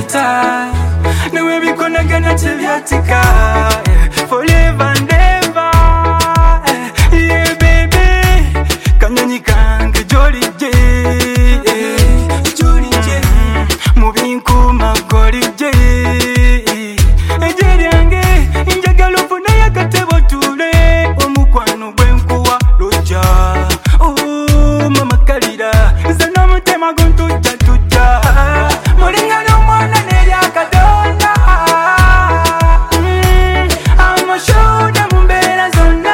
time. Now we be gonna get until you take her, forever and ever. Yeah, baby. Kanyani kange jolly J, jolly J. Moving kuma goli J. Ejeri ange injagalo funa yakatebo tule. Omukwano bwenkuwa loja. Oh, mama kalira. Zana mutema guntuja tuja. Moringa no mwana neri akadona. I'm a shoulder mumbera zona.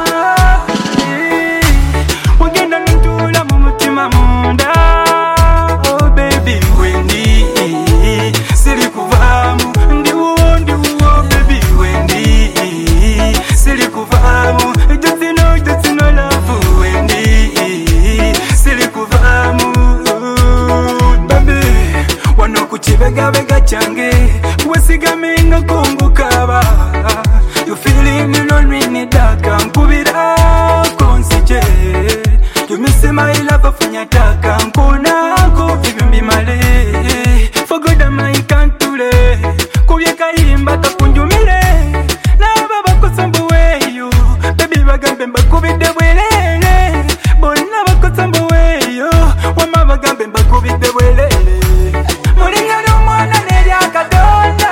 Wagenda ntula mumutima munda. Oh baby wendi. Siri kuvamu. Ndiwo baby wendi. Siri kuvamu. Just no love wendi. Siri kuvamu. Baby wano kuchibega bega change. Wesigamenga kungukaba. You feeling lonely in the dark. Nkubira konsije. You miss my love fanya taka. Nkuna ko bibimbi male. For good am I can't do it. Kubye kayimba kakunjumile. Na baba kusambu weyo. Baby bagambe mbakubide bwelele. Bona bakusambu weyo. Wama bagambe mbakubide bwelele. Moringa no mwana neri akadona.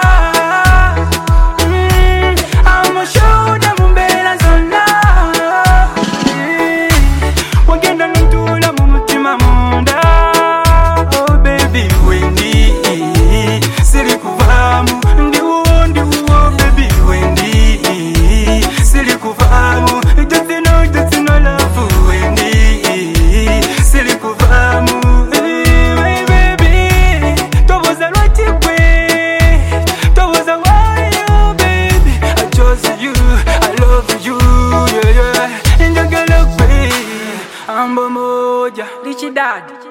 I'm a shoulder mumbera zona. Wagenda ntula mumutima munda. Oh baby wendi. Siri kuvamu. Ndiwo baby wendi. Siri kuvamu. Just no love wendi. Siri kuvamu. Hey baby. Toboza lwati kwe. Toboza wayo baby. I chose you. I love you. Yeah, yeah. Njagala kwe. Ambo moja. Richie Dad.